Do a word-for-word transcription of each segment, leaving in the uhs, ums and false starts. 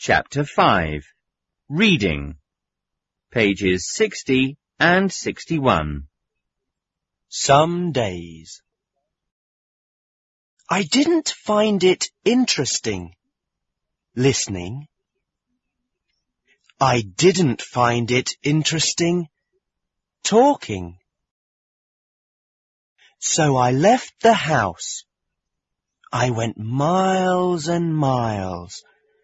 Chapter five. Reading. Pages sixty and sixty-one. Some days. I didn't find it interesting listening. I didn't find it interesting talking. So I left the house. I went miles and miles.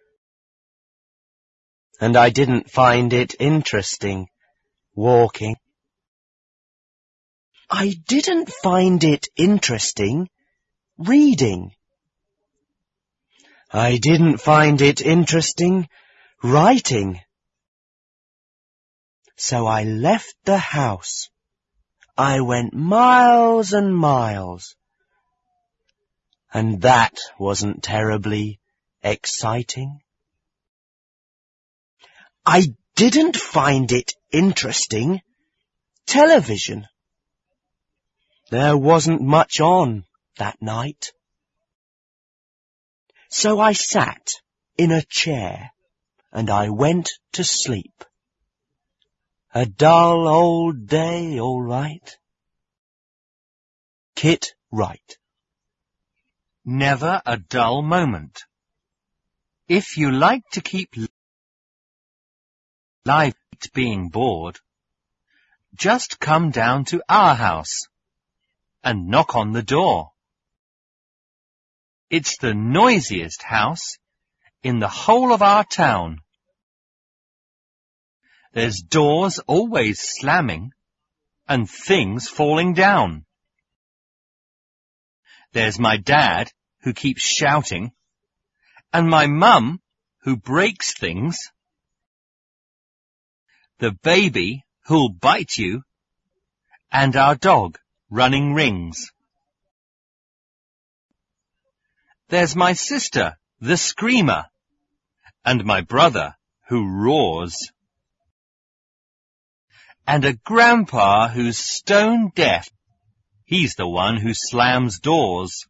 And I didn't find it interesting walking. I didn't find it interesting reading. I didn't find it interesting writing. So I left the house. I went miles and miles. And that wasn't terribly exciting. I didn't find it interesting television. There wasn't much on that night. So I sat in a chair and I went to sleep. A dull old day, all right. Kit Wright. Never a dull moment. If you like to keep live being bored, just come down to our house and knock on the door. It's the noisiest house in the whole of our town. There's doors always slamming and things falling down. There's my dad who keeps shouting and my mum who breaks things. The baby who'll bite you and our dog running rings. There's my sister, the screamer, and my brother who roars. And a grandpa who's stone deaf. He's the one who slams doors.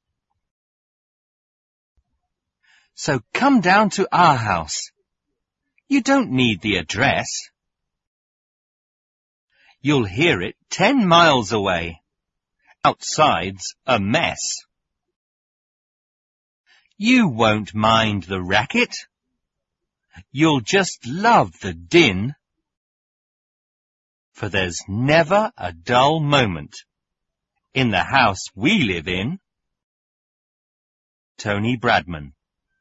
So come down to our house. You don't need the address. You'll hear it ten miles away. Outside's a mess. You won't mind the racket. You'll just love the din. For there's never a dull moment in the house we live in. Tony Bradman.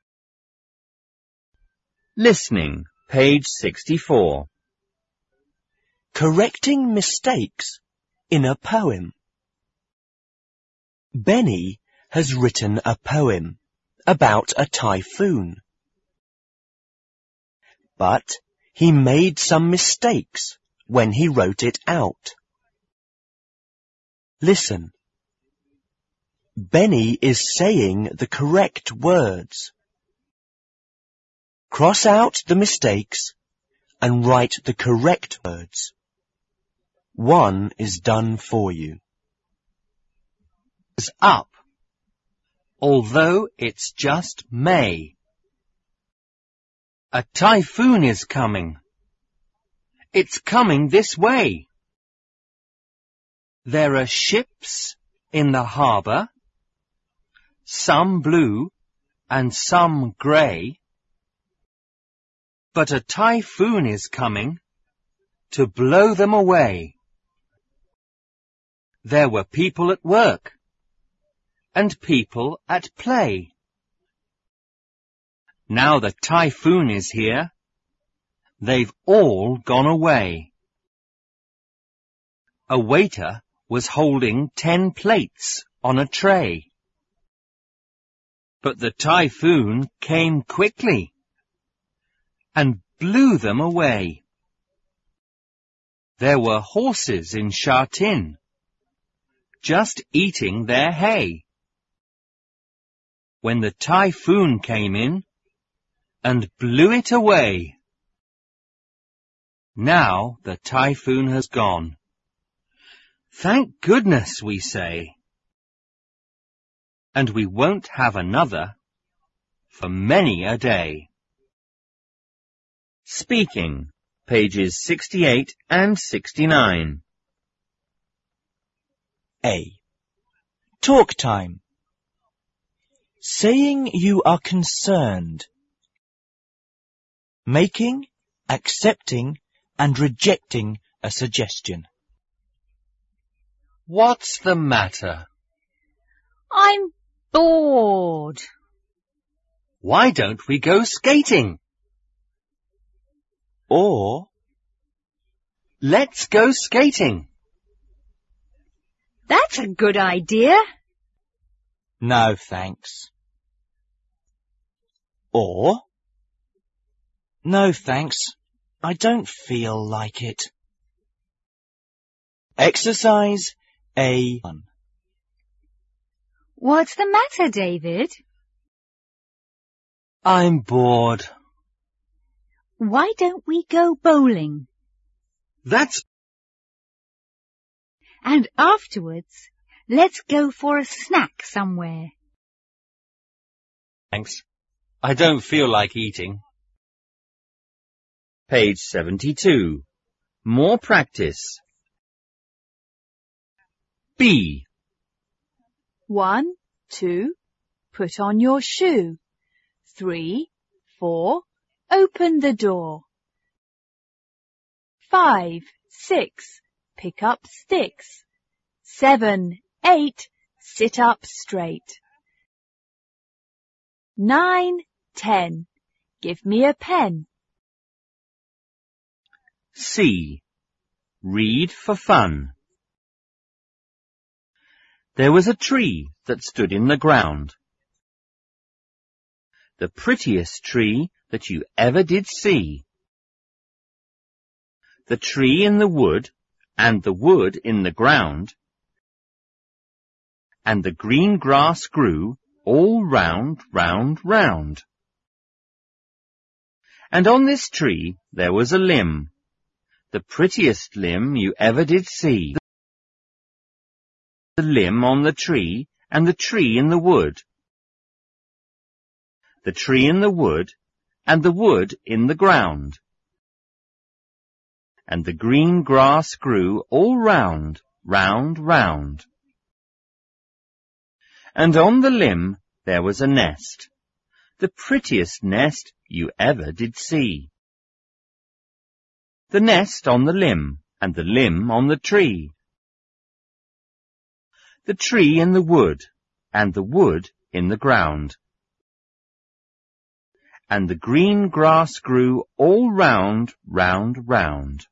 Listening. Page sixty-four. Correcting mistakes in a poem. Benny has written a poem about a typhoon. But he made some mistakes when he wrote it out. Listen. Benny is saying the correct words. Cross out the mistakes and write the correct words. One is done for you. It's up, although it's just May. A typhoon is coming. It's coming this way. There are ships in the harbour, some blue and some grey. But a typhoon is coming to blow them away. There were people at work and people at play. Now the typhoon is here. They've all gone away. A waiter was holding ten plates on a tray. But the typhoon came quickly and blew them away. There were horses in Sha Tin, just eating their hay, when the typhoon came in and blew it away. Now the typhoon has gone. Thank goodness, we say. And we won't have another for many a day. Speaking, pages sixty-eight and sixty-nine. A. Talk time. Saying you are concerned. Making, accepting, and rejecting a suggestion. What's the matter? I'm bored. Why don't we go skating? Or, let's go skating. That's a good idea. no thanks. Or, no thanks, I don't feel like it. Exercise A one. What's the matter, David? I'm bored. Why don't we go bowling? That's... And afterwards, let's go for a snack somewhere. Thanks. I don't feel like eating. Page seventy-two. More practice. B. One, two, put on your shoe. Three, four, open the door. Five, six, pick up sticks. Seven, eight, sit up straight. Nine, ten, give me a pen. C. Read for fun. There was a tree that stood in the ground. The prettiest tree that you ever did see. The tree in the wood, and the wood in the ground, and the green grass grew all round, round, round. And on this tree there was a limb, the prettiest limb you ever did see. The limb on the tree, and the tree in the wood. The tree in the wood, and the wood in the ground. And the green grass grew all round, round, round. And on the limb there was a nest, the prettiest nest you ever did see. The nest on the limb, and the limb on the tree. The tree in the wood, and the wood in the ground. And the green grass grew all round, round, round.